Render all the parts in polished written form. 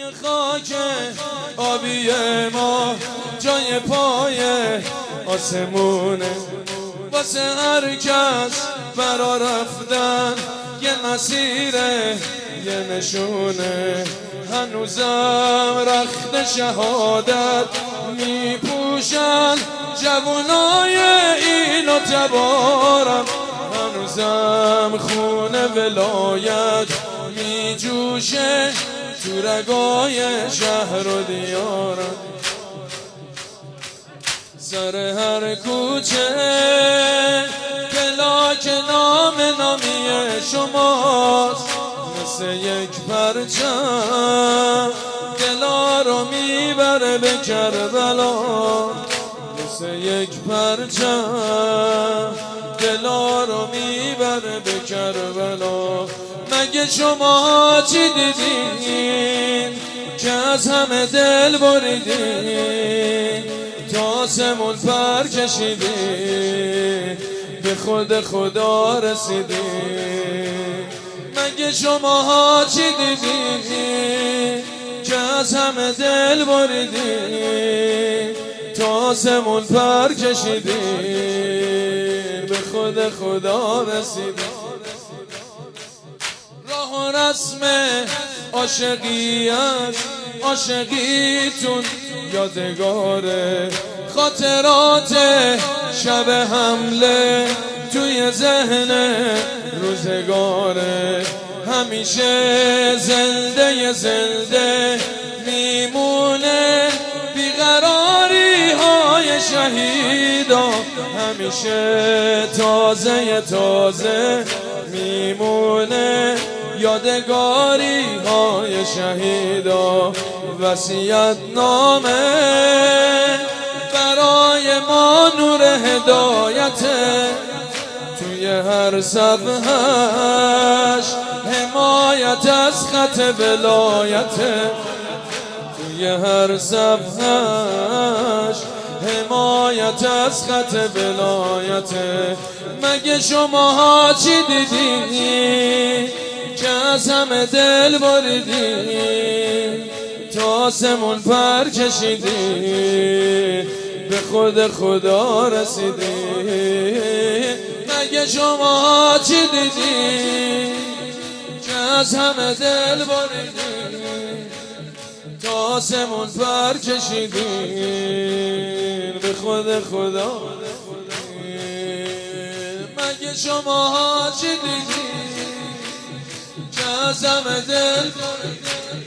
خاک آبی ما جای پای آسمونه، واسه هر کس برا رفتن یه مسیره، یه نشونه. هنوزم رخت شهادت میپوشن جوانای این و تبارم، هنوزم خون ولایت میجوشه تو رگای شهر و دیارم. سر هر کوچه پلاک نامی شماست، مثل یک پرچم دلا رو میبره به کربلا، مثل یک پرچم دلا رو میبره به کربلا. مگه شما چی دیدین که از همه دل بریدین، تا آسمون پر کشیدین به خود خدا رسیدین؟ مگه شما چی دیدین که از همه دل بریدین، تا آسمون پر کشیدین به خود خدا رسیدین؟ راه و رسم عاشقیت عاشقیتون یادگاره، خاطرات شب حمله توی ذهن روزگاره. همیشه زنده میمونه بیقراری های شهیدا، همیشه تازه میمونه یادگاری های شهیدا. وصیت نامه برای ما نور هدایته، توی هر صفحه‌اش حمایت از خط ولایته، توی هر صفحه‌اش حمایت از خط ولایته. مگه شما چی دیدین که از همه دل بریدین، تا آسمون پر کشیدین به خود خدا رسیدین؟ مگه شما چی دیدین که از همه دل بریدین، تا آسمون پر کشیدین به خود خدا؟ مگه شما چی دیدین که از همه دل بریدین،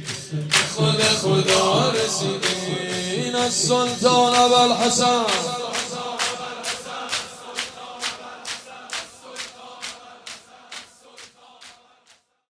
خود خدا رسیدین؟ از سلطان ابوالحسن